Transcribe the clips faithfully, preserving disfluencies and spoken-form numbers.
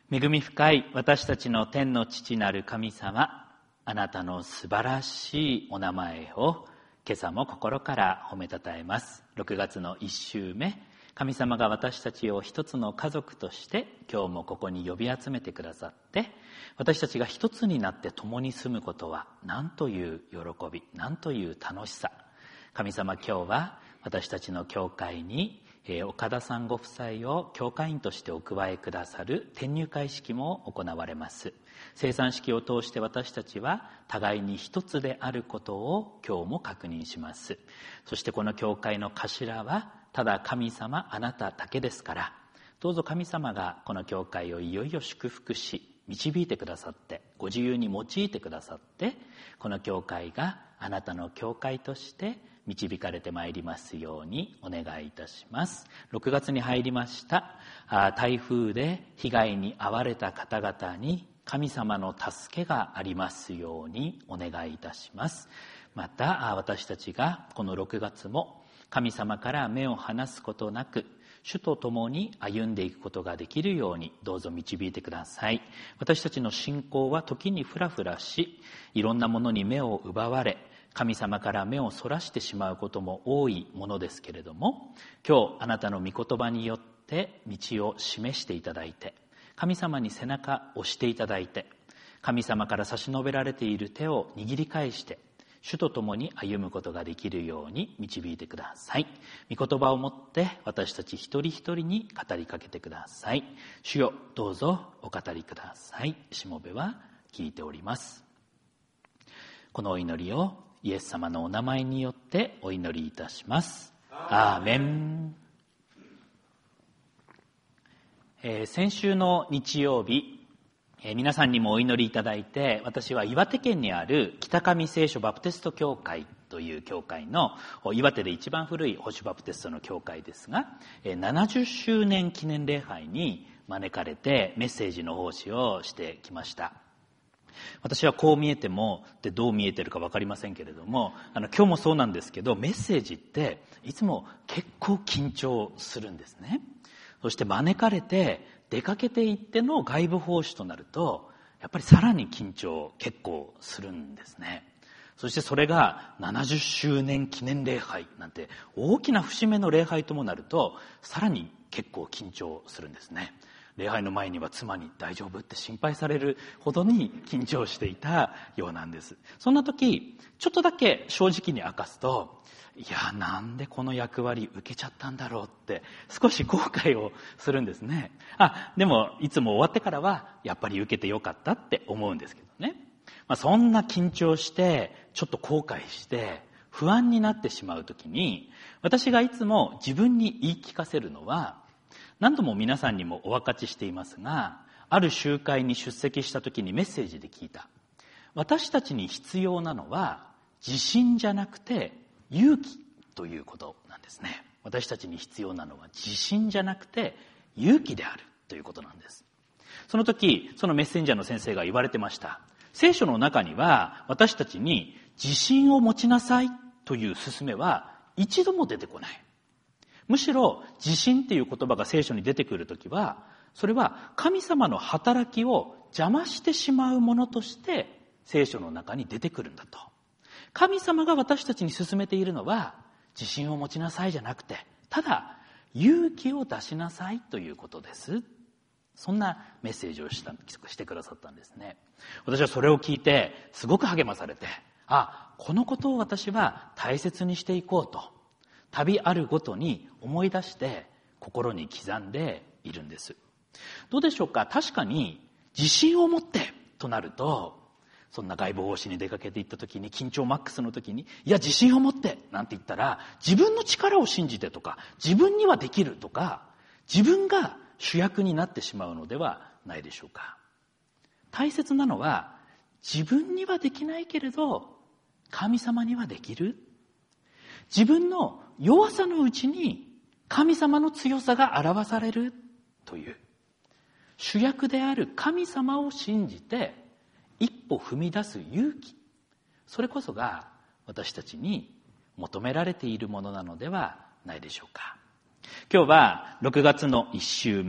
恵み深い私たちの天の父なる神様、あなたの素晴らしいお名前を今朝も心から褒めたたえます。ろくがつのいっ週目、神様が私たちを一つの家族として今日もここに呼び集めてくださって、私たちが一つになって共に住むことは何という喜び、何という楽しさ。神様、今日は私たちの教会に岡田さんご夫妻を教会員としてお加えくださる転入会式も行われます。聖餐式を通して私たちは互いに一つであることを今日も確認します。そしてこの教会の頭はただ神様あなただけですから、どうぞ神様がこの教会をいよいよ祝福し導いてくださって、ご自由に用いてくださって、この教会があなたの教会として導かれてまいりますようにお願いいたします。ろくがつに入りました。台風で被害に遭われた方々に神様の助けがありますようにお願いいたします。また私たちがこのろくがつも神様から目を離すことなく、主と共に歩んでいくことができるようにどうぞ導いてください。私たちの信仰は時にフラフラし、いろんなものに目を奪われ、神様から目をそらしてしまうことも多いものですけれども、今日あなたの御言葉によって道を示していただいて、神様に背中を押していただいて、神様から差し伸べられている手を握り返して主と共に歩むことができるように導いてください。御言葉をもって私たち一人一人に語りかけてください。主よ、どうぞお語りください。しもべは聞いております。このお祈りをイエス様のお名前によってお祈りいたします。アーメン。えー、先週の日曜日、えー、皆さんにもお祈りいただいて、私は岩手県にある北上聖書バプテスト教会という教会の、岩手で一番古い保守バプテストの教会ですが、えー、ななじゅっしゅうねん記念礼拝に招かれてメッセージの奉仕をしてきました。私はこう見えてもでどう見えてるか分かりませんけれども、あの今日もそうなんですけど、メッセージっていつも結構緊張するんですね。そして招かれて出かけていっての外部奉仕となると、やっぱりさらに緊張結構するんですね。そしてそれがななじゅっしゅうねん記念礼拝なんて大きな節目の礼拝ともなると、さらに結構緊張するんですね。礼拝の前には妻に大丈夫って心配されるほどに緊張していたようなんです。そんな時、ちょっとだけ正直に明かすと、いや、なんでこの役割受けちゃったんだろうって少し後悔をするんですね。あ、でもいつも終わってからはやっぱり受けてよかったって思うんですけどね。まあ、そんな緊張してちょっと後悔して不安になってしまう時に、私がいつも自分に言い聞かせるのは、何度も皆さんにもお分かちしていますが、ある集会に出席した時にメッセージで聞いた。私たちに必要なのは自信じゃなくて勇気ということなんですね。私たちに必要なのは自信じゃなくて勇気であるということなんです。その時、そのメッセンジャーの先生が言われてました。聖書の中には私たちに自信を持ちなさいという勧めは一度も出てこない。むしろ自信っていう言葉が聖書に出てくるときは、それは神様の働きを邪魔してしまうものとして聖書の中に出てくるんだと。神様が私たちに勧めているのは自信を持ちなさいじゃなくて、ただ勇気を出しなさいということです。そんなメッセージをしたしてくださったんですね。私はそれを聞いてすごく励まされて、あ、このことを私は大切にしていこうと、旅あるごとに思い出して心に刻んでいるんです。どうでしょうか。確かに自信を持ってとなると、そんな外部奉仕に出かけていった時に、緊張マックスの時に、いや自信を持ってなんて言ったら、自分の力を信じてとか、自分にはできるとか、自分が主役になってしまうのではないでしょうか。大切なのは、自分にはできないけれど神様にはできる。自分の弱さのうちに神様の強さが表されるという、主役である神様を信じて一歩踏み出す勇気、それこそが私たちに求められているものなのではないでしょうか。今日はろくがつのいっ週目、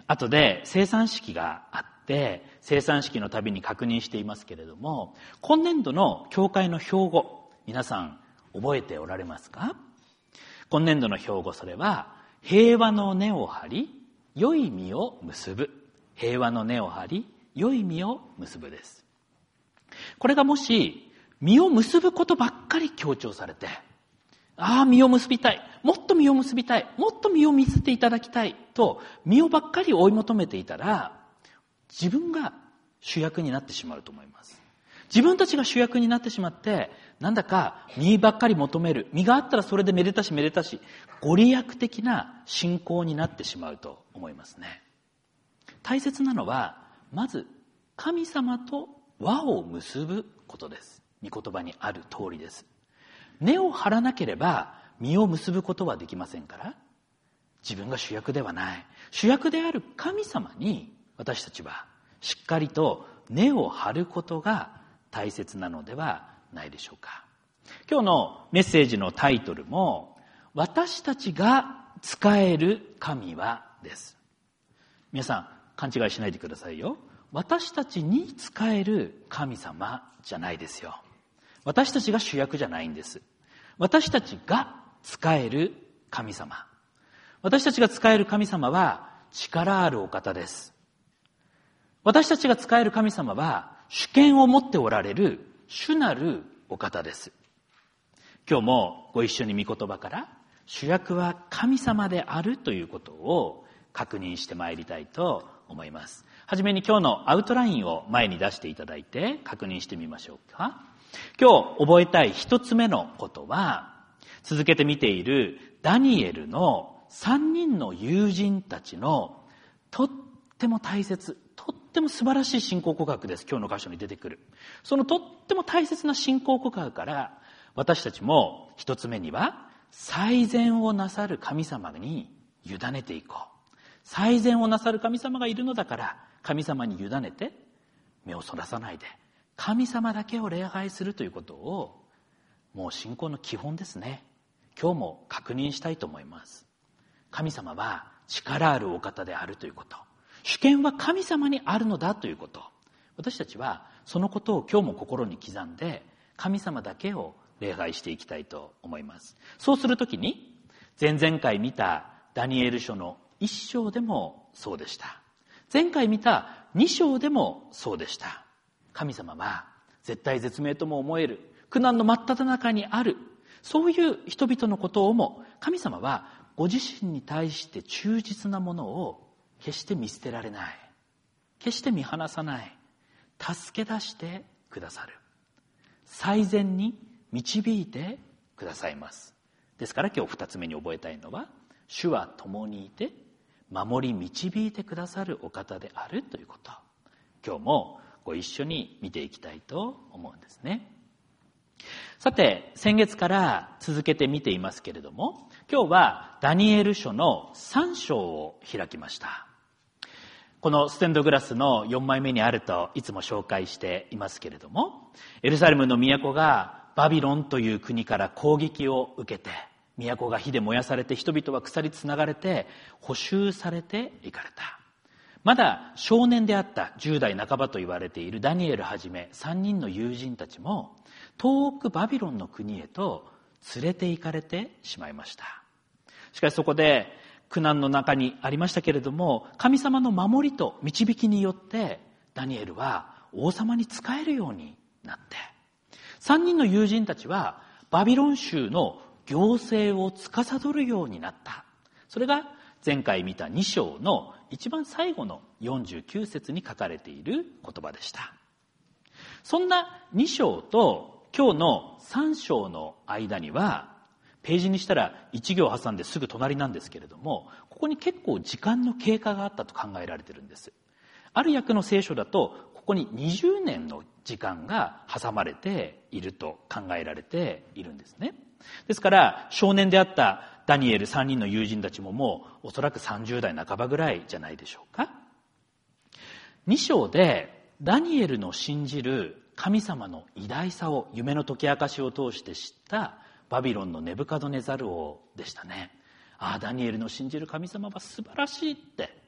後で生産式があって生産式のたびに確認していますけれども、今年度の教会の標語、皆さん覚えておられますか？今年度の標語、それは平和の根を張り良い実を結ぶ。平和の根を張り良い実を結ぶです。これがもし実を結ぶことばっかり強調されて、ああ実を結びたい、もっと実を結びたい、もっと実を見せていただきたいと実をばっかり追い求めていたら、自分が主役になってしまうと思います。自分たちが主役になってしまって、なんだか実ばっかり求める、実があったらそれでめでたしめでたし、ご利益的な信仰になってしまうと思いますね。大切なのは、まず神様と輪を結ぶことです。御言葉にある通りです。根を張らなければ実を結ぶことはできませんから、自分が主役ではない、主役である神様に私たちはしっかりと根を張ることが大切なのではないでしょうか。今日のメッセージのタイトルも、私たちが仕える神はです。皆さん勘違いしないでくださいよ。私たちに仕える神様じゃないですよ。私たちが主役じゃないんです。私たちが仕える神様。私たちが仕える神様は力あるお方です。私たちが仕える神様は主権を持っておられる主なるお方です。今日もご一緒に御言葉から主役は神様であるということを確認してまいりたいと思います。はじめに今日のアウトラインを前に出していただいて確認してみましょうか。今日覚えたい一つ目のことは、続けて見ているダニエルの三人の友人たちのとっても大切、とっても素晴らしい信仰告白です。今日の箇所に出てくる。そのとっても大切な信仰告白から、私たちも一つ目には最善をなさる神様に委ねていこう。最善をなさる神様がいるのだから、神様に委ねて目をそらさないで神様だけを礼拝するということを、もう信仰の基本ですね。今日も確認したいと思います。神様は力あるお方であるということ、主権は神様にあるのだということ、私たちはそのことを今日も心に刻んで、神様だけを礼拝していきたいと思います。そうするときに、前々回見たダニエル書の一章でもそうでした。前回見た二章でもそうでした。神様は絶対絶命とも思える苦難の真っ只中にある、そういう人々のことをも、神様はご自身に対して忠実なものを決して見捨てられない、決して見放さない、助け出してくださる、最善に導いてくださいます。ですから今日二つ目に覚えたいのは、主は共にいて守り導いてくださるお方であるということ、今日もご一緒に見ていきたいと思うんですね。さて、先月から続けて見ていますけれども、今日はダニエル書のさん章を開きました。このステンドグラスのよんまいめにあるといつも紹介していますけれども、エルサレムの都がバビロンという国から攻撃を受けて、都が火で燃やされて、人々は鎖つながれて捕囚されていかれた。まだ少年であったじゅう代半ばと言われているダニエルはじめさんにんの友人たちも遠くバビロンの国へと連れて行かれてしまいました。しかしそこで苦難の中にありましたけれども、神様の守りと導きによってダニエルは王様に仕えるようになって、さんにんの友人たちはバビロン州の行政を司るようになった。それが前回見たに章の一番最後のよんじゅうきゅう節に書かれている言葉でした。そんなに章と今日のさん章の間には、ページにしたらいち行挟んですぐ隣なんですけれども、ここに結構時間の経過があったと考えられているんです。ある訳の聖書だとここににじゅうねんの時間が挟まれていると考えられているんですね。ですから少年であったダニエルさんにんの友人たちももうおそらくさんじゅう代半ばぐらいじゃないでしょうか。に章でダニエルの信じる神様の偉大さを夢の解き明かしを通して知ったバビロンのネブカドネザル王でしたね。ああ、ダニエルの信じる神様は素晴らしいって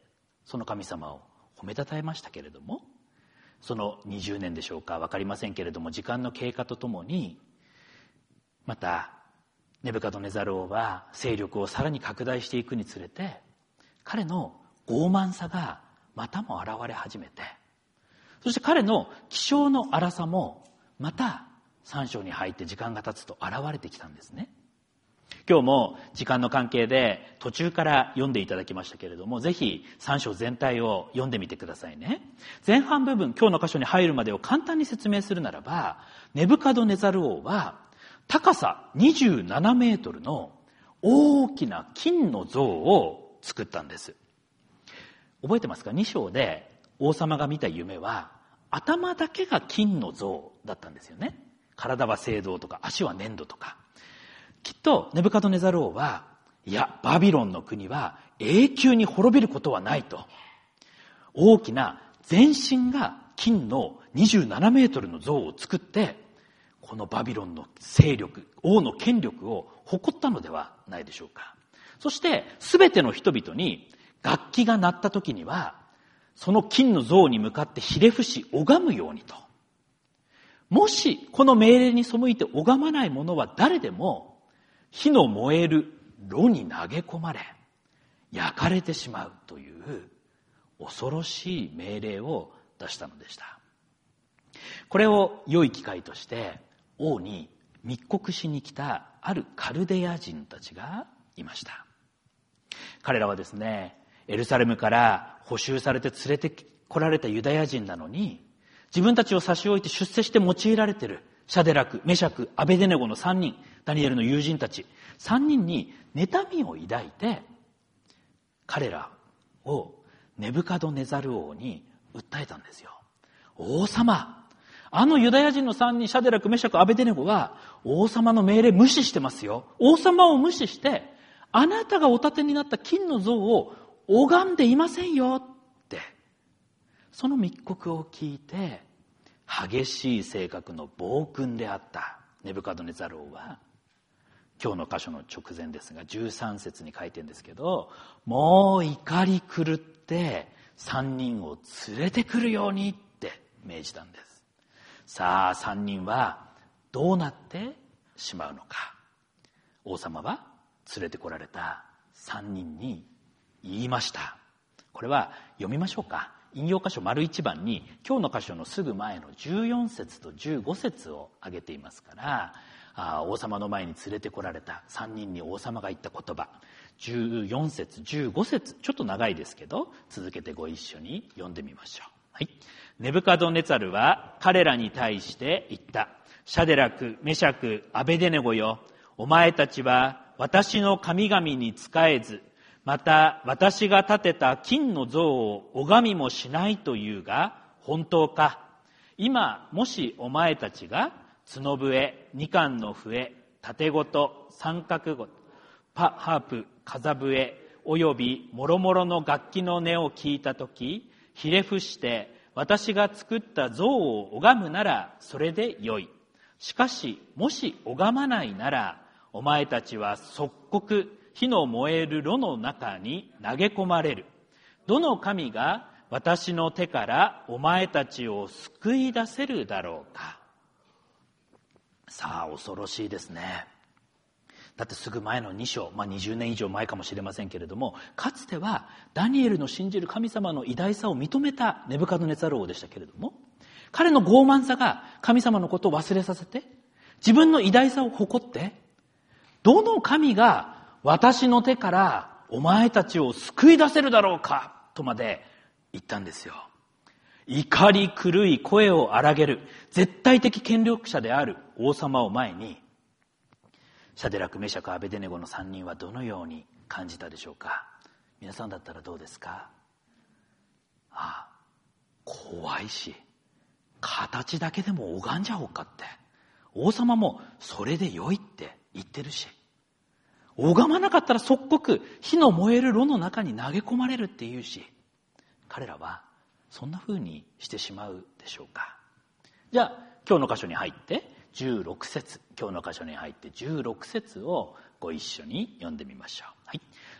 その神様を褒めたたえましたけれども、そのにじゅうねんでしょうか、分かりませんけれども、時間の経過とともにまたネブカドネザル王は勢力をさらに拡大していくにつれて、彼の傲慢さがまたも現れ始めて、そして彼の気性の荒さもまたさん章に入って時間が経つと現れてきたんですね。今日も時間の関係で途中から読んでいただきましたけれども、ぜひさん章全体を読んでみてくださいね。前半部分、今日の箇所に入るまでを簡単に説明するならば、ネブカドネザル王は高さにじゅうななメートルの大きな金の像を作ったんです。覚えてますか？に章で王様が見た夢は頭だけが金の像だったんですよね。体は青銅とか足は粘土とか。きっとネブカドネザル王は、いやバビロンの国は永久に滅びることはないと、大きな全身が金のにじゅうななメートルの像を作って、このバビロンの勢力、王の権力を誇ったのではないでしょうか。そして全ての人々に楽器が鳴った時には、その金の像に向かってひれ伏し拝むようにと。もしこの命令に背いて拝まない者は誰でも火の燃える炉に投げ込まれ焼かれてしまうという恐ろしい命令を出したのでした。これを良い機会として王に密告しに来たあるカルデア人たちがいました。彼らはですね、エルサレムから捕囚されて連れて来られたユダヤ人なのに、自分たちを差し置いて出世して用いられているシャデラク、メシャク、アベデネゴのさんにん、ダニエルの友人たちさんにんに妬みを抱いて、彼らをネブカドネザル王に訴えたんですよ。王様、あのユダヤ人のさんにん、シャデラク、メシャク、アベデネゴは王様の命令無視してますよ。王様を無視してあなたがお立てになった金の像を拝んでいませんよって、その密告を聞いて、激しい性格の暴君であったネブカドネザル王は、今日の箇所の直前ですがじゅうさん節に書いてるんですけど、もう怒り狂ってさんにんを連れてくるようにって命じたんです。さあさんにんはどうなってしまうのか。王様は連れてこられたさんにんに言いました。これは読みましょうか。引用箇所丸一番に今日の箇所のすぐ前のじゅうよん節とじゅうご節を挙げていますから、あ王様の前に連れてこられたさんにんに王様が言った言葉、じゅうよん節じゅうご節、ちょっと長いですけど続けてご一緒に読んでみましょう。はい。ネブカドネザルは彼らに対して言った。シャデラク、メシャク、アベデネゴよ、お前たちは私の神々に仕えず、また私が建てた金の像を拝みもしないというが本当か。今もしお前たちが角笛、二管の笛、盾琴、三角琴、パハープ、風笛およびもろもろの楽器の音を聞いたとき、ひれ伏して私が作った像を拝むならそれでよい。しかしもし拝まないなら、お前たちは即刻火の燃える炉の中に投げ込まれる。どの神が私の手からお前たちを救い出せるだろうか。さあ恐ろしいですね。だってすぐ前のに章、まあ、にじゅうねん以上前かもしれませんけれども、かつてはダニエルの信じる神様の偉大さを認めたネブカドネザル王でしたけれども、彼の傲慢さが神様のことを忘れさせて、自分の偉大さを誇って、どの神が私の手からお前たちを救い出せるだろうかとまで言ったんですよ。怒り狂い声を荒げる絶対的権力者である王様を前に、シャデラク、メシャク、アベデネゴのさんにんはどのように感じたでしょうか。皆さんだったらどうですか。ああ、怖いし形だけでも拝んじゃおうかって、王様もそれで良いって言ってるし、拝まなかったら即刻火の燃える炉の中に投げ込まれるって言うし、彼らはそんな風にしてしまうでしょうか。じゃあ今日の箇所に入ってじゅうろく節、今日の箇所に入ってじゅうろく節をご一緒に読んでみましょう。はい。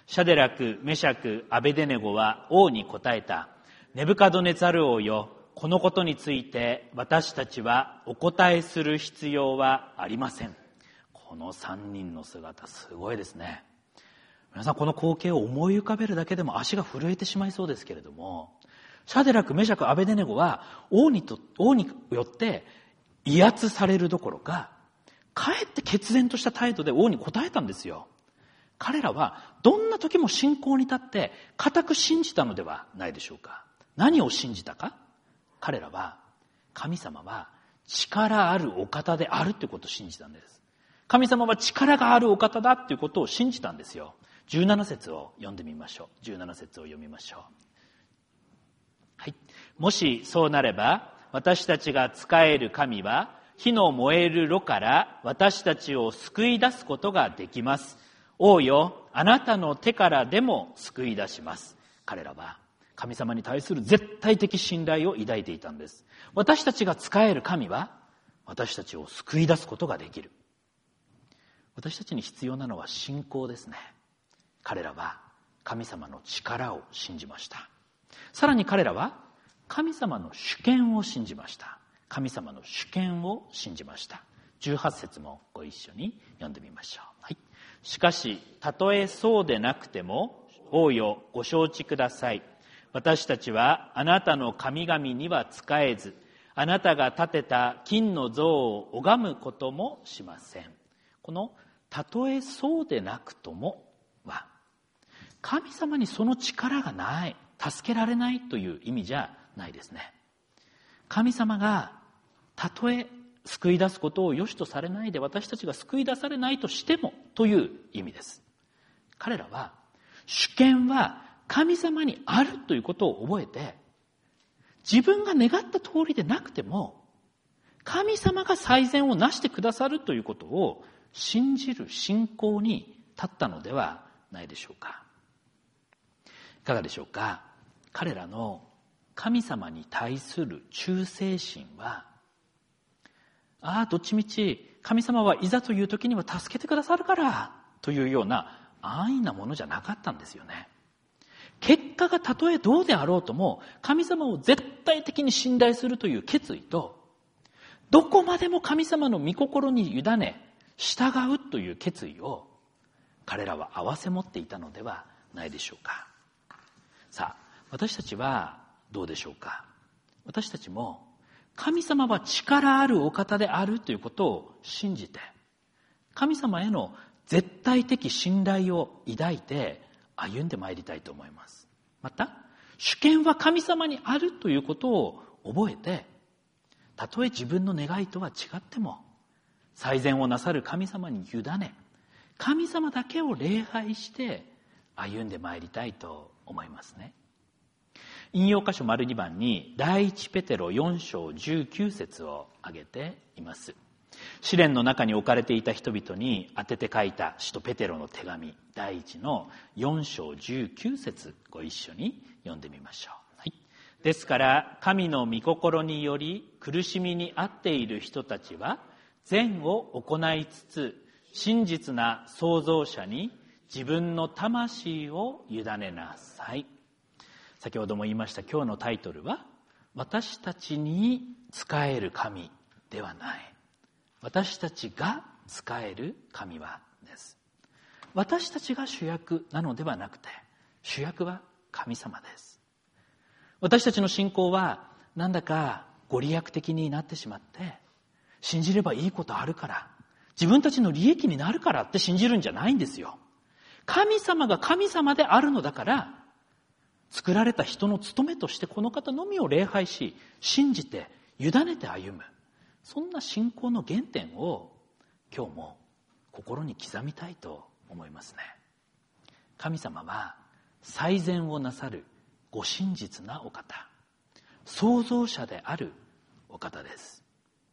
シャデラク、メシャク、アベデネゴは王に答えた。ネブカドネザル王よ、このことについて私たちはお答えする必要はありません。この三人の姿、すごいですね。皆さん、この光景を思い浮かべるだけでも足が震えてしまいそうですけれども、シャデラク、メシャク、アベデネゴは王にと、王によって威圧されるどころか、かえって決然とした態度で王に答えたんですよ。彼らはどんな時も信仰に立って固く信じたのではないでしょうか。何を信じたか。彼らは神様は力あるお方であるということを信じたんです。神様は力があるお方だということを信じたんですよ。じゅうなな節を読んでみましょう。じゅうなな節を読みましょう。はい。もしそうなれば、私たちが仕える神は火の燃える炉から私たちを救い出すことができます。王よ、あなたの手からでも救い出します。彼らは神様に対する絶対的信頼を抱いていたんです。私たちが仕える神は私たちを救い出すことができる。私たちに必要なのは信仰ですね。彼らは神様の力を信じました。さらに彼らは神様の主権を信じました。神様の主権を信じました。じゅうはち節もご一緒に読んでみましょう。はい。しかし、たとえそうでなくても、王よ、ご承知ください。私たちはあなたの神々には仕えず、あなたが建てた金の像を拝むこともしません。この、たとえそうでなくともは、神様にその力がない、助けられないという意味じゃないですね。神様が、たとえ救い出すことを良しとされないで私たちが救い出されないとしてもという意味です。彼らは主権は神様にあるということを覚えて、自分が願った通りでなくても神様が最善をなしてくださるということを信じる信仰に立ったのではないでしょうか。いかがでしょうか。彼らの神様に対する忠誠心は、ああ、どっちみち神様はいざという時には助けてくださるからというような安易なものじゃなかったんですよね。結果がたとえどうであろうとも神様を絶対的に信頼するという決意と、どこまでも神様の御心に委ね従うという決意を彼らは併せ持っていたのではないでしょうか。さあ、私たちはどうでしょうか。私たちも神様は力あるお方であるということを信じて、神様への絶対的信頼を抱いて歩んでまいりたいと思います。また、主権は神様にあるということを覚えて、たとえ自分の願いとは違っても、最善をなさる神様に委ね、神様だけを礼拝して歩んでまいりたいと思いますね。引用箇所丸に番に第一ペテロよん章じゅうきゅう節を挙げています。試練の中に置かれていた人々に宛てて書いた使徒ペテロの手紙第一のよん章じゅうきゅう節、ご一緒に読んでみましょう。はい、ですから神の御心により苦しみにあっている人たちは善を行いつつ、真実な創造者に自分の魂を委ねなさい。先ほども言いました今日のタイトルは、私たちに仕える神ではない、私たちが仕える神はです。私たちが主役なのではなくて、主役は神様です。私たちの信仰はなんだかご利益的になってしまって、信じればいいことあるから、自分たちの利益になるからって信じるんじゃないんですよ。神様が神様であるのだから、作られた人の務めとしてこの方のみを礼拝し、信じて委ねて歩む、そんな信仰の原点を今日も心に刻みたいと思いますね。神様は最善をなさるご真実なお方、創造者であるお方です。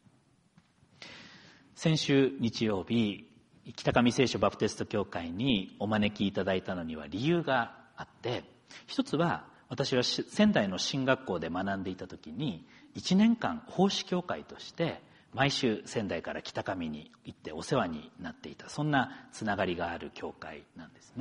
先週日曜日、北上聖書バプテスト教会にお招きいただいたのには理由があって、一つは私は仙台の進学校で学んでいた時にいちねんかん奉仕教会として毎週仙台から北上に行ってお世話になっていた、そんなつながりがある教会なんですね。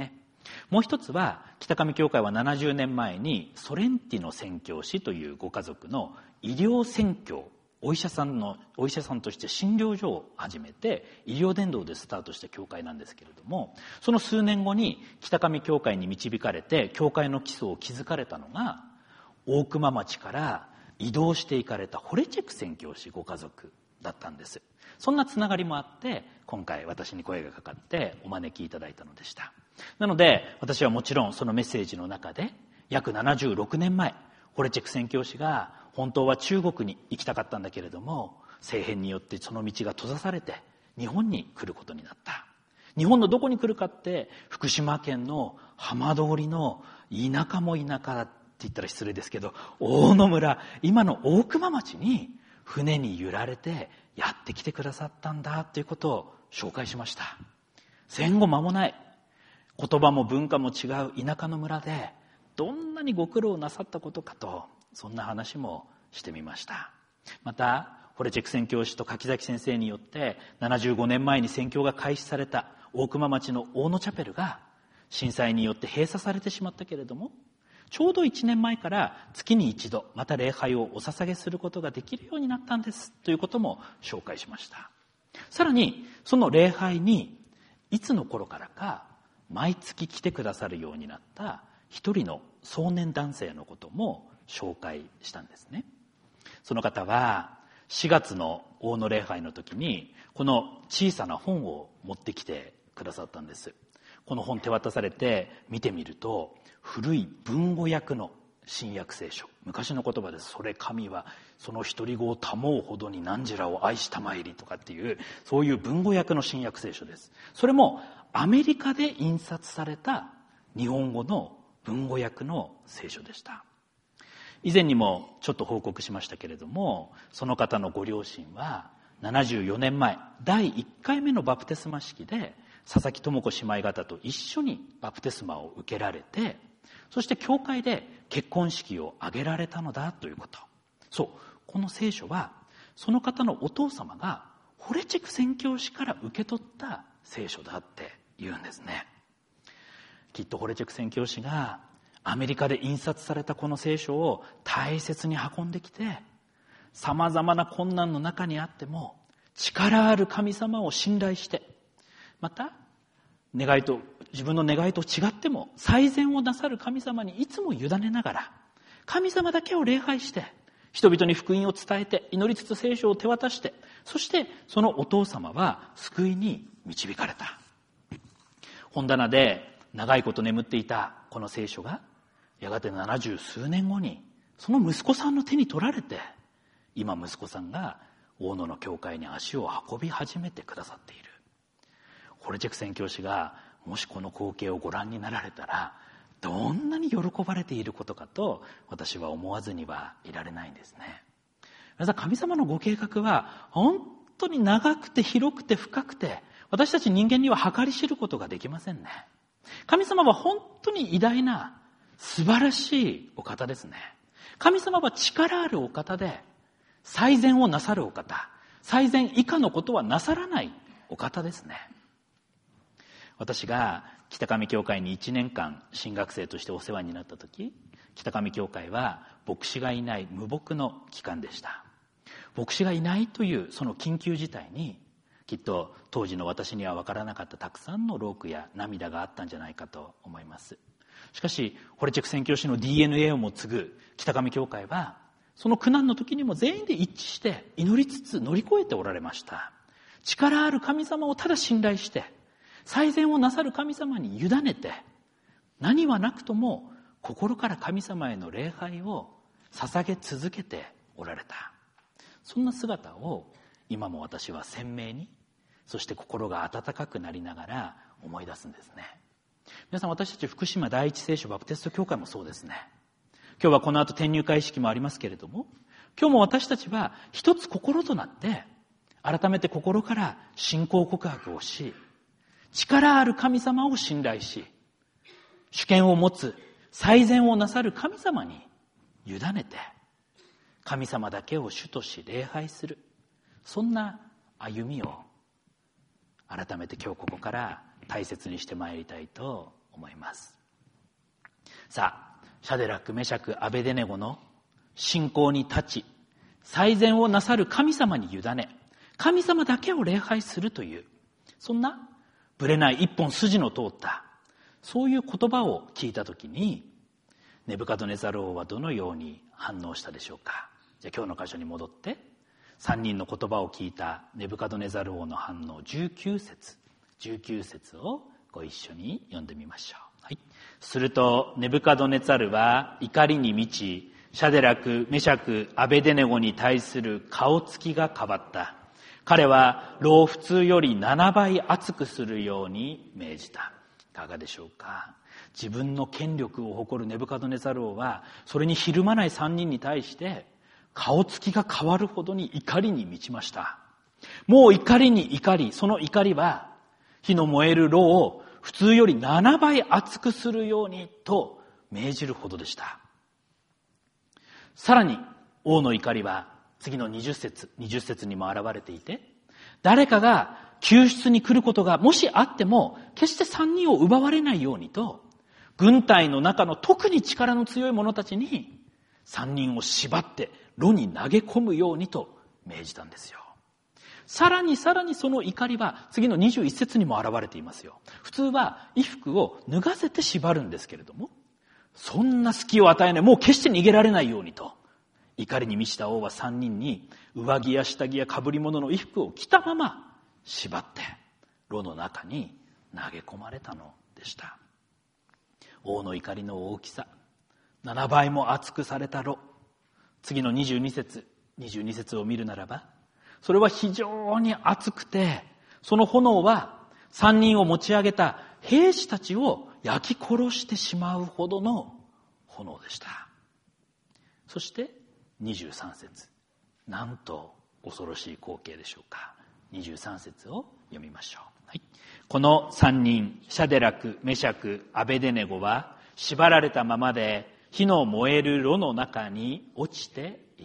もう一つは、北上教会はななじゅうねんまえにソレンティノ宣教師というご家族の医療宣教、お医者さんのお医者さんとして診療所を始めて医療伝道でスタートした教会なんですけれども、その数年後に北上教会に導かれて教会の基礎を築かれたのが、大熊町から移動していかれたホレチェク宣教師ご家族だったんです。そんなつながりもあって、今回私に声がかかってお招きいただいたのでした。なので私はもちろんそのメッセージの中で、約ななじゅうろくねんまえ、ホレチェク宣教師が本当は中国に行きたかったんだけれども、政変によってその道が閉ざされて日本に来ることになった。日本のどこに来るかって、福島県の浜通りの田舎も田舎って言ったら失礼ですけど、大野村、今の大熊町に船に揺られてやってきてくださったんだということを紹介しました。戦後間もない、言葉も文化も違う田舎の村でどんなにご苦労なさったことかと、そんな話もしてみました。またホレチェク宣教師と柿崎先生によってななじゅうごねんまえに宣教が開始された大熊町の大野チャペルが震災によって閉鎖されてしまったけれども、ちょうどいちねんまえから月に一度また礼拝をお捧げすることができるようになったんですということも紹介しました。さらにその礼拝にいつの頃からか毎月来てくださるようになった一人の壮年男性のことも紹介したんですね。その方はしがつの大野礼拝の時にこの小さな本を持ってきてくださったんです。この本手渡されて見てみると、古い文語訳の新約聖書、昔の言葉です。それ神はその独り子を保うほどに何時らを愛したまいりとかっていう、そういう文語訳の新約聖書です。それもアメリカで印刷された日本語の文語訳の聖書でした。以前にもちょっと報告しましたけれども、その方のご両親はななじゅうよねんまえだいいっかいめのバプテスマ式で佐々木智子姉妹方と一緒にバプテスマを受けられて、そして教会で結婚式を挙げられたのだということ。そう、この聖書はその方のお父様がホレチェク宣教師から受け取った聖書だって言うんですね。きっとホレチェク宣教師がアメリカで印刷されたこの聖書を大切に運んできて、さまざまな困難の中にあっても力ある神様を信頼して、また願いと自分の願いと違っても最善をなさる神様にいつも委ねながら、神様だけを礼拝して人々に福音を伝えて祈りつつ聖書を手渡して、そしてそのお父様は救いに導かれた。本棚で長いこと眠っていたこの聖書がやがてななじゅうすうねんごにその息子さんの手に取られて、今息子さんが大野の教会に足を運び始めてくださっている。ホレチェク宣教師がもしこの光景をご覧になられたら、どんなに喜ばれていることかと私は思わずにはいられないんですね。皆さん、神様のご計画は本当に長くて広くて深くて、私たち人間には計り知ることができませんね。神様は本当に偉大な素晴らしいお方ですね。神様は力あるお方で、最善をなさるお方、最善以下のことはなさらないお方ですね。私が北上教会にいちねんかん神学生としてお世話になった時、北上教会は牧師がいない無牧の期間でした。牧師がいないというその緊急事態に、きっと当時の私には分からなかったたくさんの労苦や涙があったんじゃないかと思います。しかしホレチェク宣教師の ディーエヌエー をも継ぐ北上教会は、その苦難の時にも全員で一致して祈りつつ乗り越えておられました。力ある神様をただ信頼して、最善をなさる神様に委ねて、何はなくとも心から神様への礼拝を捧げ続けておられた。そんな姿を今も私は鮮明に、そして心が温かくなりながら思い出すんですね。皆さん、私たち福島第一聖書バプテスト教会もそうですね。今日はこの後転入会式もありますけれども、今日も私たちは一つ心となって改めて心から信仰告白をし、力ある神様を信頼し、主権を持つ最善をなさる神様に委ねて、神様だけを主とし礼拝する、そんな歩みを改めて今日ここから大切にしてまいりたいと思います。さあ、シャデラク、メシャク、アベデネゴの信仰に立ち、最善をなさる神様に委ね、神様だけを礼拝するという、そんなぶれない一本筋の通った、そういう言葉を聞いたときに、ネブカドネザル王はどのように反応したでしょうか。じゃあ今日の箇所に戻って、三人の言葉を聞いたネブカドネザル王の反応、じゅうきゅう節、じゅうきゅう節をご一緒に読んでみましょう。はい。するとネブカドネザルは怒りに満ち、シャデラク、メシャク、アベデネゴに対する顔つきが変わった。彼は老普通よりななばい熱くするように命じた。いかがでしょうか。自分の権力を誇るネブカドネザル王は、それにひるまない三人に対して顔つきが変わるほどに怒りに満ちました。もう怒りに怒り、その怒りは火の燃える炉を普通よりななばい熱くするようにと命じるほどでした。さらに王の怒りは次のにじゅっ節、にじゅっ節にも現れていて、誰かが救出に来ることがもしあっても決して三人を奪われないようにと、軍隊の中の特に力の強い者たちに三人を縛って炉に投げ込むようにと命じたんですよ。さらにさらにその怒りは次のにじゅういっ節にも現れていますよ。普通は衣服を脱がせて縛るんですけれども、そんな隙を与えない、もう決して逃げられないようにと、怒りに満ちた王は三人に上着や下着や被り物の衣服を着たまま縛って炉の中に投げ込まれたのでした。王の怒りの大きさ、ななばいも熱くされた炉、次のにじゅうに節、にじゅうに節を見るならば、それは非常に熱くて、その炎は三人を持ち上げた兵士たちを焼き殺してしまうほどの炎でした。そしてにじゅうさん節、なんと恐ろしい光景でしょうか。にじゅうさん節を読みましょう。はい、この三人、シャデラク、メシャク、アベデネゴは縛られたままで火の燃える炉の中に落ちていった。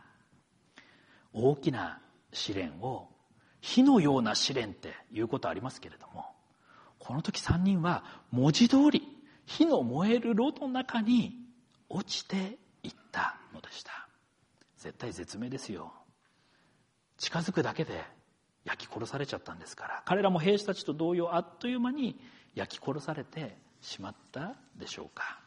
大きな試練を火のような試練っていうことありますけれども、この時三人は文字通り火の燃える炉の中に落ちていったのでした。絶対絶命ですよ。近づくだけで焼き殺されちゃったんですから、彼らも兵士たちと同様あっという間に焼き殺されてしまったでしょうか。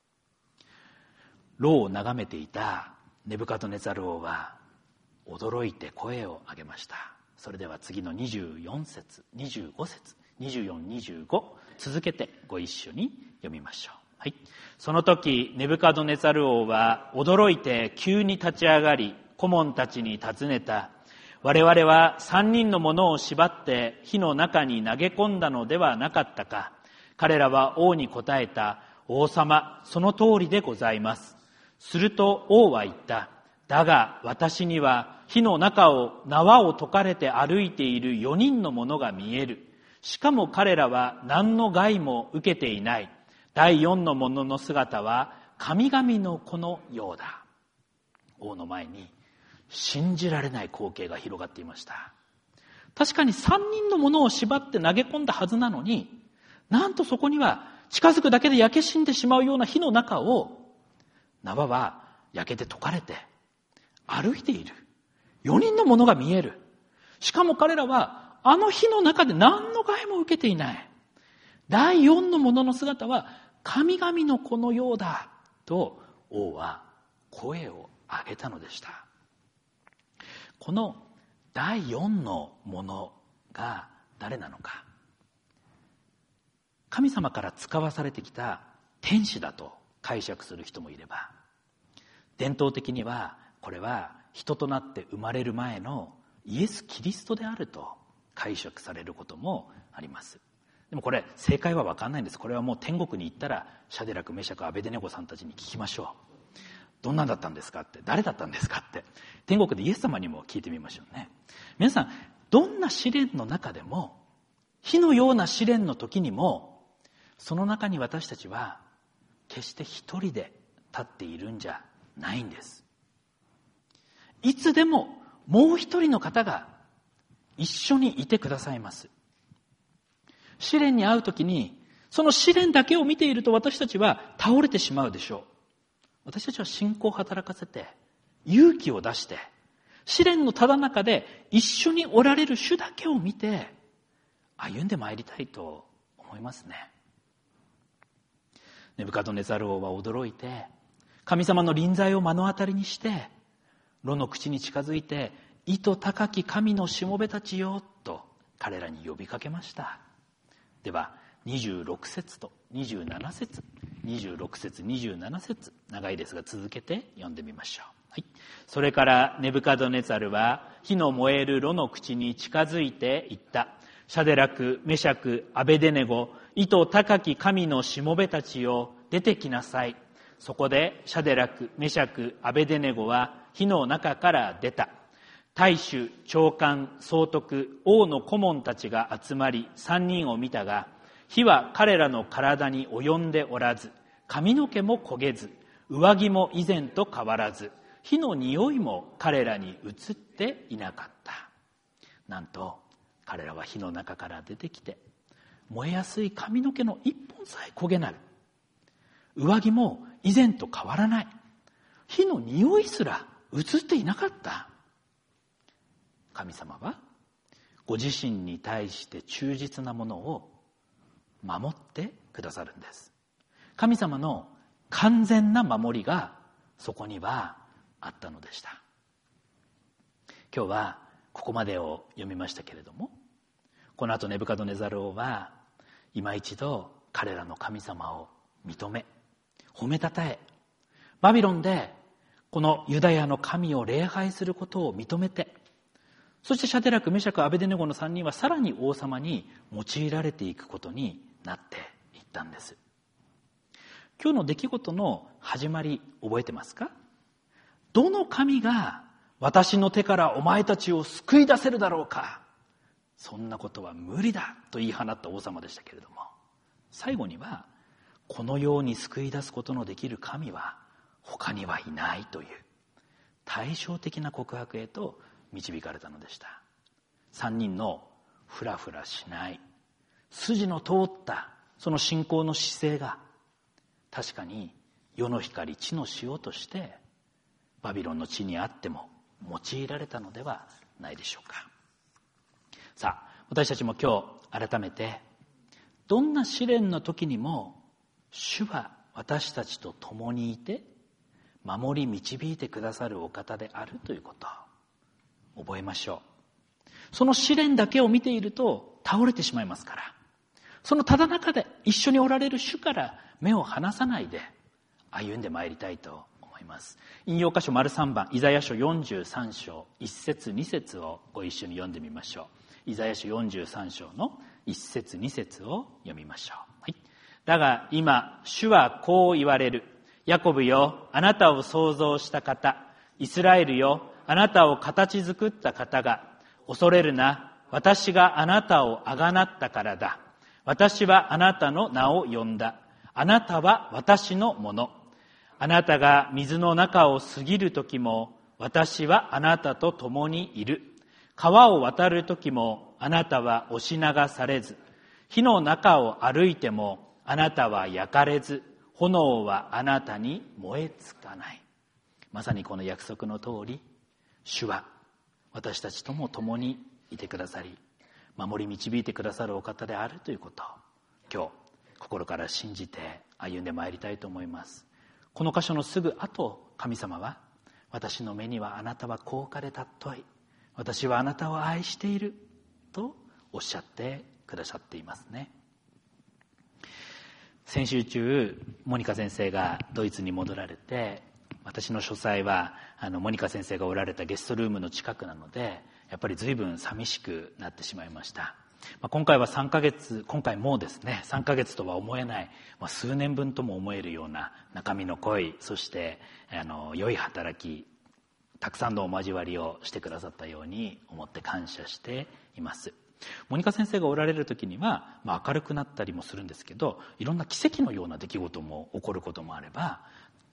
炉を眺めていたネブカドネザル王は驚いて声を上げました。それでは次のにじゅうよん節、にじゅうご節、にじゅうよん、にじゅうご、続けてご一緒に読みましょう。はい。その時ネブカドネザル王は驚いて急に立ち上がり、顧問たちに尋ねた。我々は三人の者を縛って火の中に投げ込んだのではなかったか。彼らは王に答えた。王様、その通りでございます。すると王は言った。だが私には火の中を縄を解かれて歩いている四人の者が見える。しかも彼らは何の害も受けていない。第四の者の姿は神々の子のようだ。王の前に信じられない光景が広がっていました。確かに三人の者を縛って投げ込んだはずなのに、なんとそこには近づくだけで焼け死んでしまうような火の中を、縄は焼けて解かれて歩いている四人の者が見える。しかも彼らはあの火の中で何の害も受けていない。第四の者の姿は神々の子のようだと王は声を上げたのでした。この第四の者が誰なのか。神様から使わされてきた天使だと解釈する人もいれば、伝統的にはこれは人となって生まれる前のイエス・キリストであると解釈されることもあります。でもこれ正解は分かんないんです。これはもう天国に行ったらシャデラク、メシャク、アベデネゴさんたちに聞きましょう。どんなんだったんですかって、誰だったんですかって、天国でイエス様にも聞いてみましょうね。皆さん、どんな試練の中でも、火のような試練の時にも、その中に私たちは決して一人で立っているんじゃないんです。いつでももう一人の方が一緒にいてくださいます。試練に遭う時にその試練だけを見ていると私たちは倒れてしまうでしょう。私たちは信仰を働かせて、勇気を出して、試練のただ中で一緒におられる主だけを見て、歩んでまいりたいと思いますね。ネブカドネザル王は驚いて、神様の臨在を目の当たりにして、炉の口に近づいて、意図高き神のしもべたちよ、と彼らに呼びかけました。では、にじゅうろく節とにじゅうなな節、にじゅうろく節、にじゅうなな節、長いですが続けて読んでみましょう。はい、それからネブカドネザルは火の燃える炉の口に近づいて言った。シャデラク、メシャク、アベデネゴ、意図高き神のしもべたちよ、出てきなさい。そこでシャデラク、メシャク、アベデネゴは火の中から出た。大衆、長官、総督、王の顧問たちが集まり三人を見たが、火は彼らの体に及んでおらず、髪の毛も焦げず、上着も以前と変わらず、火の匂いも彼らに移っていなかった。なんと彼らは火の中から出てきて、燃えやすい髪の毛の一本さえ焦げない。上着も以前と変わらない。火の匂いすら移っていなかった。神様はご自身に対して忠実なものを守ってくださるんです。神様の完全な守りがそこにはあったのでした。今日はここまでを読みましたけれども、この後ネブカドネザル王は今一度彼らの神様を認め、褒めたたえ、バビロンでこのユダヤの神を礼拝することを認めて、そしてシャデラク、メシャク、アベデネゴの三人はさらに王様に用いられていくことになっていったんです。今日の出来事の始まり覚えてますか？どの神が私の手からお前たちを救い出せるだろうか。そんなことは無理だと言い放った王様でしたけれども、最後にはこのように救い出すことのできる神は他にはいないという対照的な告白へと導かれたのでした。三人のフラフラしない筋の通ったその信仰の姿勢が確かに世の光、地の塩としてバビロンの地にあっても用いられたのではないでしょうか。さあ、私たちも今日改めてどんな試練の時にも主は私たちと共にいて守り導いてくださるお方であるということを覚えましょう。その試練だけを見ていると倒れてしまいますから、そのただ中で一緒におられる主から目を離さないで歩んでまいりたいと思います。引用箇所丸さんばん、イザヤ書よんじゅうさん章いち節に節をご一緒に読んでみましょう。イザヤ書よんじゅうさん章のいち節に節を読みましょう。はい、だが今主はこう言われる。ヤコブよ、あなたを創造した方、イスラエルよ、あなたを形作った方が、恐れるな、私があなたをあがなったからだ。私はあなたの名を呼んだ。あなたは私のもの。あなたが水の中を過ぎる時も、私はあなたと共にいる。川を渡る時も、あなたは押し流されず。火の中を歩いても、あなたは焼かれず。炎はあなたに燃えつかない。まさにこの約束の通り、主は私たちとも共にいてくださり、守り導いてくださるお方であるということを今日心から信じて歩んでまいりたいと思います。この箇所のすぐ後、神様は私の目にはあなたは高価で尊い、私はあなたを愛しているとおっしゃってくださっていますね。先週中、モニカ先生がドイツに戻られて、私の書斎はあのモニカ先生がおられたゲストルームの近くなので、やっぱり随分寂しくなってしまいました。まあ、今回はさんかげつ、今回もうですね、さんかげつとは思えない、まあ、数年分とも思えるような中身の濃い、そしてあの良い働き、たくさんのお交わりをしてくださったように思って感謝しています。モニカ先生がおられる時には、まあ、明るくなったりもするんですけど、いろんな奇跡のような出来事も起こることもあれば、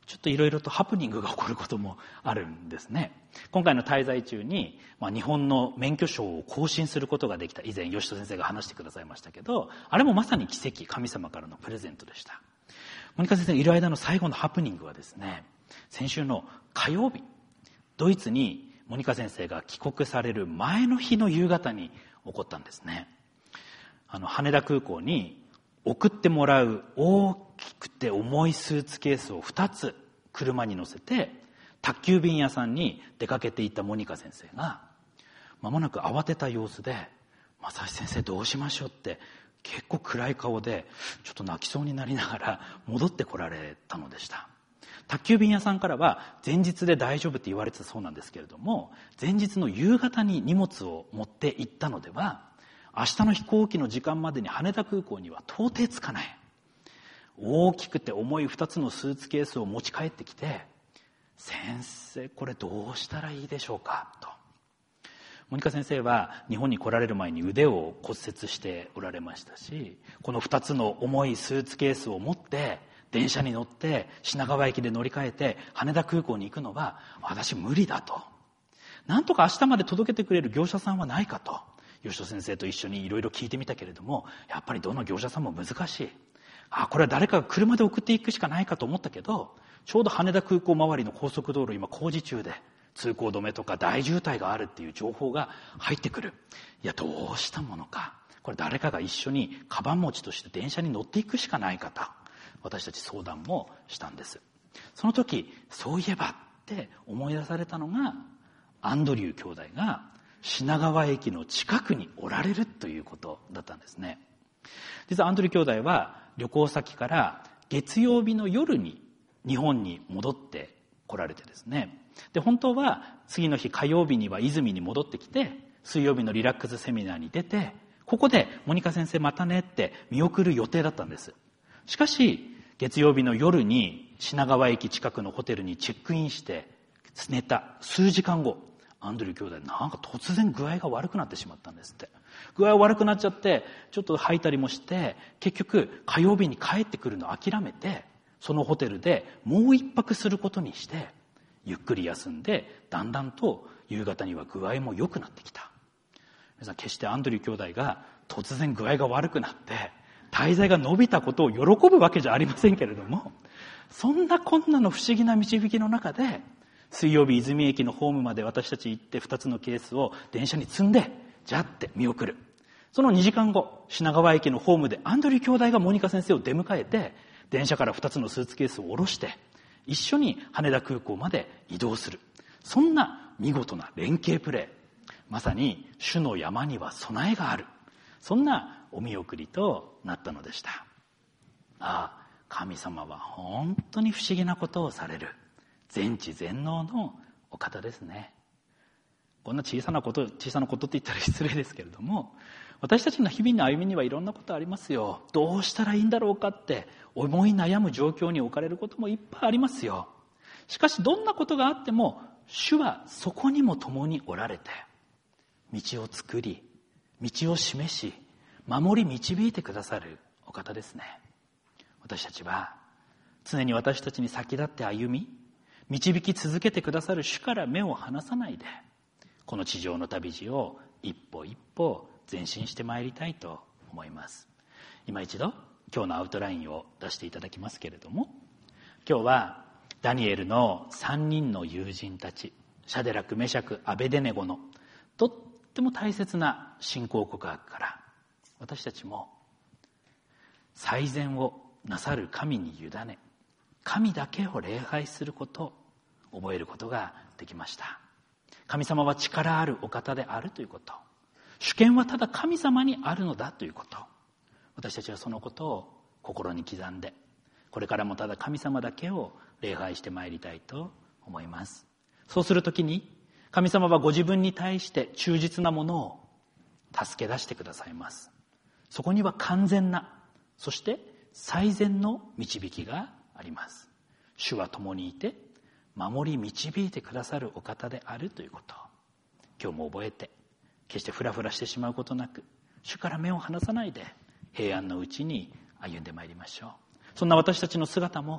ちょっといろいろとハプニングが起こることもあるんですね。今回の滞在中に、まあ、日本の免許証を更新することができた。以前吉戸先生が話してくださいましたけど、あれもまさに奇跡、神様からのプレゼントでした。モニカ先生がいる間の最後のハプニングはですね、先週の火曜日、ドイツにモニカ先生が帰国される前の日の夕方に起こったんですね。あの羽田空港に送ってもらう大きくて重いスーツケースをふたつ車に乗せて宅急便屋さんに出かけていったモニカ先生が間もなく慌てた様子で「正志先生どうしましょう」って結構暗い顔でちょっと泣きそうになりながら戻ってこられたのでした。宅急便屋さんからは前日で大丈夫って言われてたそうなんですけれども、前日の夕方に荷物を持って行ったのでは明日の飛行機の時間までに羽田空港には到底着かない。大きくて重いふたつのスーツケースを持ち帰ってきて、先生これどうしたらいいでしょうかと。モニカ先生は日本に来られる前に腕を骨折しておられましたし、このふたつの重いスーツケースを持って電車に乗って品川駅で乗り換えて羽田空港に行くのは私無理だと。なんとか明日まで届けてくれる業者さんはないかと。吉戸先生と一緒にいろいろ聞いてみたけれども、やっぱりどの業者さんも難しい。あ、これは誰かが車で送っていくしかないかと思ったけど、ちょうど羽田空港周りの高速道路今工事中で通行止めとか大渋滞があるっていう情報が入ってくる。いやどうしたものか。これ誰かが一緒にカバン持ちとして電車に乗っていくしかないかと私たち相談もしたんです。その時そういえばって思い出されたのがアンドリュー兄弟が品川駅の近くにおられるということだったんですね。実はアンドリュー兄弟は旅行先から月曜日の夜に日本に戻って来られてですね、で本当は次の日火曜日には泉に戻ってきて水曜日のリラックスセミナーに出て、ここでモニカ先生またねって見送る予定だったんです。しかし月曜日の夜に品川駅近くのホテルにチェックインして寝た数時間後、アンドリュー兄弟なんか突然具合が悪くなってしまったんですって。具合悪くなっちゃってちょっと吐いたりもして結局火曜日に帰ってくるのを諦めてそのホテルでもう一泊することにしてゆっくり休んでだんだんと夕方には具合も良くなってきた。皆さん決してアンドリュー兄弟が突然具合が悪くなって滞在が伸びたことを喜ぶわけじゃありませんけれども、そんなこんなの不思議な導きの中で水曜日泉駅のホームまで私たち行ってふたつのケースを電車に積んでじゃあって見送る。そのにじかんご品川駅のホームでアンドリュー兄弟がモニカ先生を出迎えて電車からふたつのスーツケースを下ろして一緒に羽田空港まで移動する。そんな見事な連携プレー、まさに主の山には備えがある、そんなお見送りとなったのでした。ああ、神様は本当に不思議なことをされる全知全能のお方ですね。こんな小さなこと小さなことって言ったら失礼ですけれども、私たちの日々の歩みにはいろんなことありますよ。どうしたらいいんだろうかって思い悩む状況に置かれることもいっぱいありますよ。しかしどんなことがあっても主はそこにも共におられて道を作り道を示し守り導いてくださるお方ですね。私たちは常に私たちに先立って歩み導き続けてくださる主から目を離さないで、この地上の旅路を一歩一歩前進してまいりたいと思います。今一度今日のアウトラインを出していただきますけれども、今日はダニエルのさんにんの友人たち、シャデラクメシャクアベデネゴのとっても大切な信仰告白から私たちも最善をなさる神に委ね神だけを礼拝することを覚えることができました。神様は力あるお方であるということ、主権はただ神様にあるのだということ、私たちはそのことを心に刻んでこれからもただ神様だけを礼拝してまいりたいと思います。そうするときに神様はご自分に対して忠実なものを助け出してくださいます。そこには完全なそして最善の導きがあります。主は共にいて守り導いてくださるお方であるということを今日も覚えて、決してフラフラしてしまうことなく主から目を離さないで平安のうちに歩んでまいりましょう。そんな私たちの姿も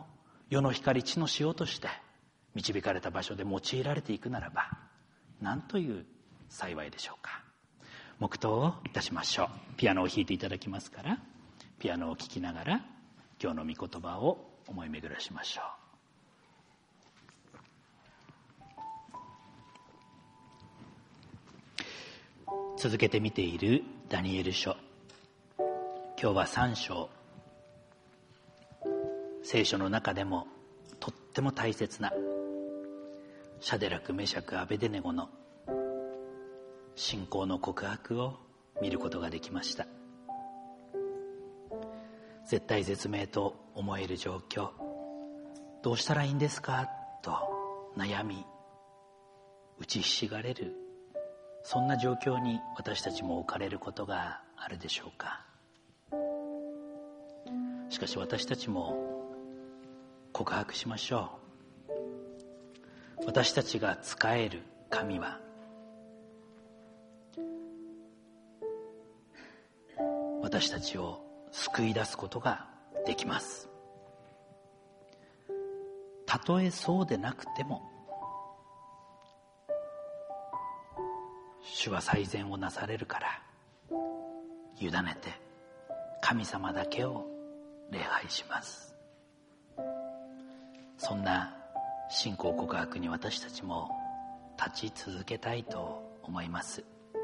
世の光地の塩として導かれた場所で用いられていくならば、なんという幸いでしょうか。黙祷をいたしましょう。ピアノを弾いていただきますから、ピアノを聴きながら今日の御言葉を思い巡らしましょう。続けて見ているダニエル書、今日はさん章、聖書の中でもとっても大切なシャデラク、メシャク、アベデネゴの信仰の告白を見ることができました。絶対絶命と思える状況、どうしたらいいんですかと悩み打ちひしがれる、そんな状況に私たちも置かれることがあるでしょうか。しかし私たちも告白しましょう。私たちが仕える神は、私たちを救い出すことができます。たとえそうでなくても、主は最善をなされるから、委ねて神様だけを礼拝します。そんな信仰告白に私たちも立ち続けたいと思います。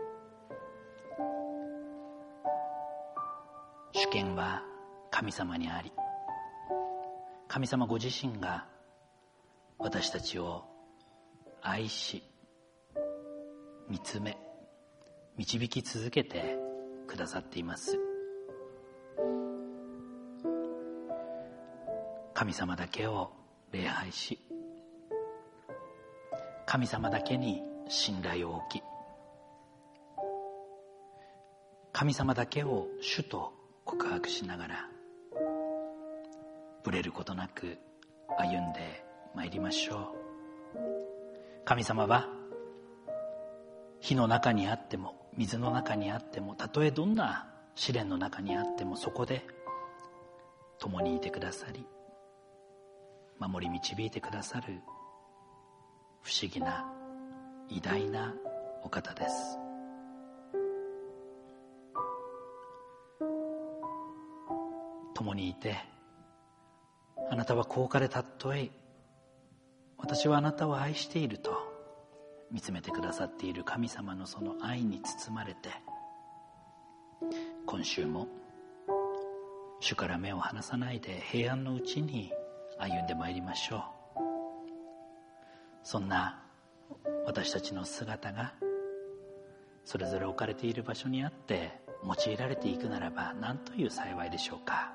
主権は神様にあり、神様ご自身が私たちを愛し、見つめ、導き続けてくださっています。神様だけを礼拝し、神様だけに信頼を置き、神様だけを主と告白しながら、ぶれることなく歩んでまいりましょう。神様は火の中にあっても水の中にあっても、たとえどんな試練の中にあっても、そこで共にいてくださり、守り導いてくださる不思議な偉大なお方です。共にいて、あなたは高価で尊い、私はあなたを愛していると見つめてくださっている神様のその愛に包まれて、今週も主から目を離さないで平安のうちに歩んでまいりましょう。そんな私たちの姿がそれぞれ置かれている場所にあって用いられていくならば、なんという幸いでしょうか。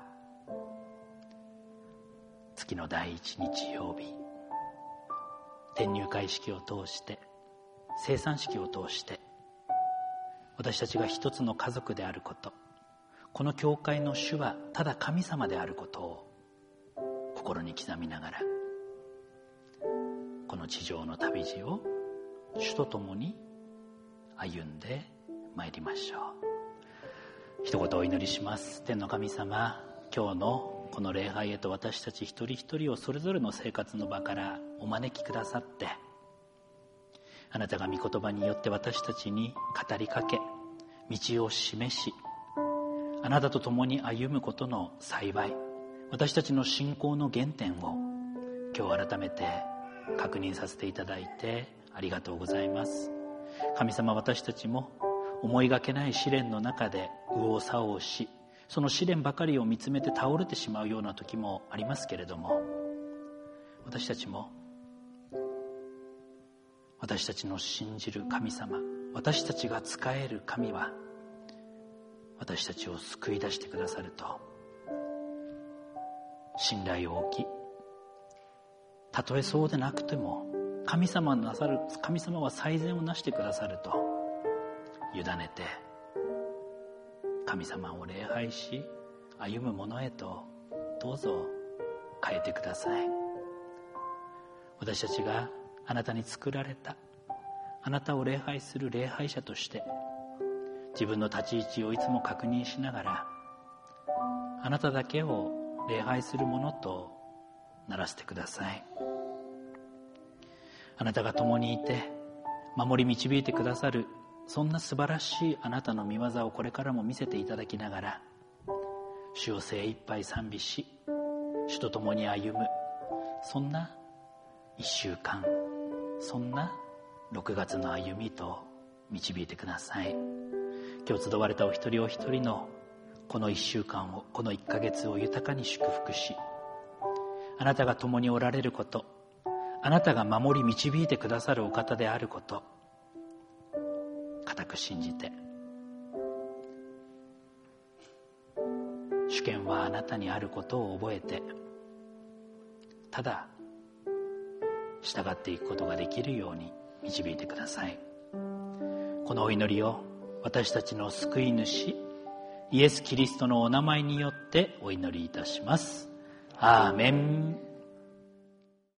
月の第一日曜日、転入会式を通して、生産式を通して、私たちが一つの家族であること、この教会の主はただ神様であることを心に刻みながら、この地上の旅路を主と共に歩んでまいりましょう。一言お祈りします。天の神様、今日のこの礼拝へと私たち一人一人をそれぞれの生活の場からお招きくださって、あなたが御言葉によって私たちに語りかけ、道を示し、あなたと共に歩むことの幸い、私たちの信仰の原点を今日改めて確認させていただいてありがとうございます。神様、私たちも思いがけない試練の中で右往左往し、その試練ばかりを見つめて倒れてしまうような時もありますけれども、私たちも私たちの信じる神様、私たちが仕える神は私たちを救い出してくださると信頼を置き、たとえそうでなくても神様なさる神様は最善をなしてくださると委ねて、神様を礼拝し歩む者へとどうぞ変えてください。私たちがあなたに作られた、あなたを礼拝する礼拝者として自分の立ち位置をいつも確認しながら、あなただけを礼拝する者とならせてください。あなたが共にいて守り導いてくださる、そんな素晴らしいあなたの御業をこれからも見せていただきながら、主を精一杯賛美し、主と共に歩む、そんな一週間、そんな六月の歩みと導いてください。今日集われたお一人お一人のこの一週間を、この一ヶ月を豊かに祝福し、あなたが共におられること、あなたが守り導いてくださるお方であること、固く信じて、主権はあなたにあることを覚えて、ただ従っていくことができるように導いてください。このお祈りを私たちの救い主イエス・キリストのお名前によってお祈りいたします。アーメン。